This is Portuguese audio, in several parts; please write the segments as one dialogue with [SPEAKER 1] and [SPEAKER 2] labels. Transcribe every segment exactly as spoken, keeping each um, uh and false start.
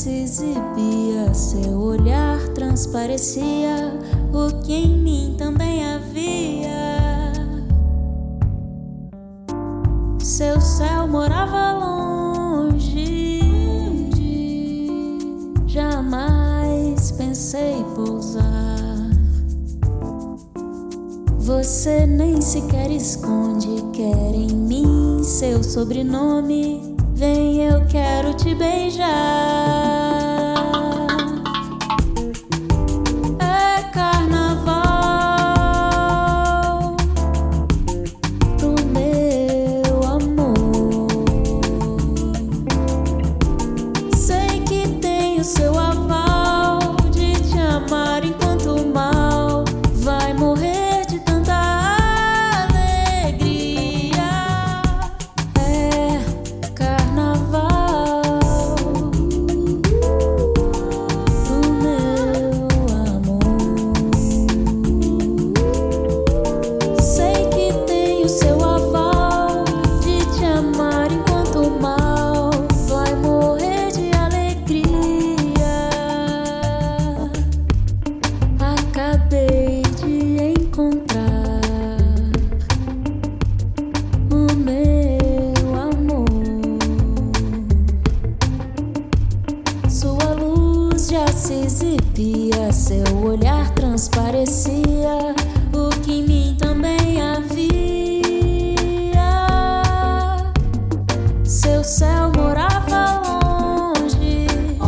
[SPEAKER 1] se exibia, seu olhar transparecia o que em mim também havia. Seu céu morava longe, jamais pensei pousar. Você nem sequer esconde, quer em mim seu sobrenome. Vem, eu quero te beijar. É carnaval pro meu amor. Sei que tenho seu aval de te amar enquanto o mal vai morrer de tanta alegria. É carnaval pro meu amor. Sei que tenho seu aval de te amar enquanto o mal vai morrer de alegria. Acabei de encontrar o meu amor. Sua luz já se exibia, seu olhar transparecia o que em mim também havia. Seu céu morava longe,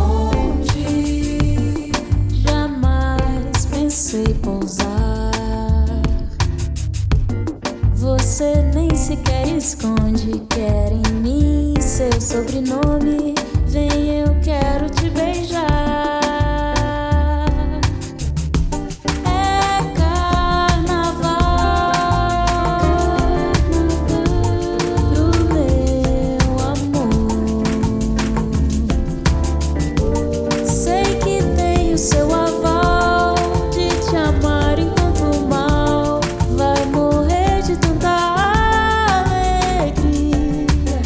[SPEAKER 1] onde jamais pensei pousar. Você nem sequer esconde, quer em mim seu sobrenome. Vem, eu quero te beijar. É carnaval pro meu amor. Sei que tenho seu aval de te amar enquanto o mal vai morrer de tanta alegria.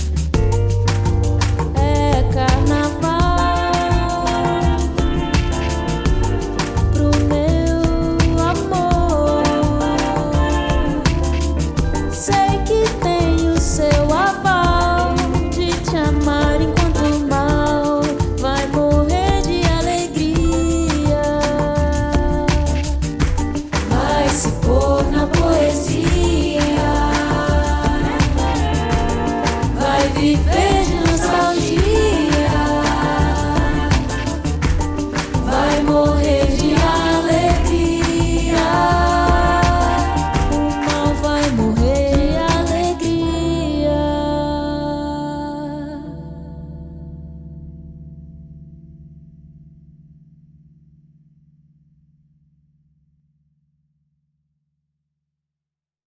[SPEAKER 1] É carnaval pro meu amor. Sei que tenho seu aval de te amar enquanto o mal vai morrer de alegria. Vai se pôr na poesia, vai viver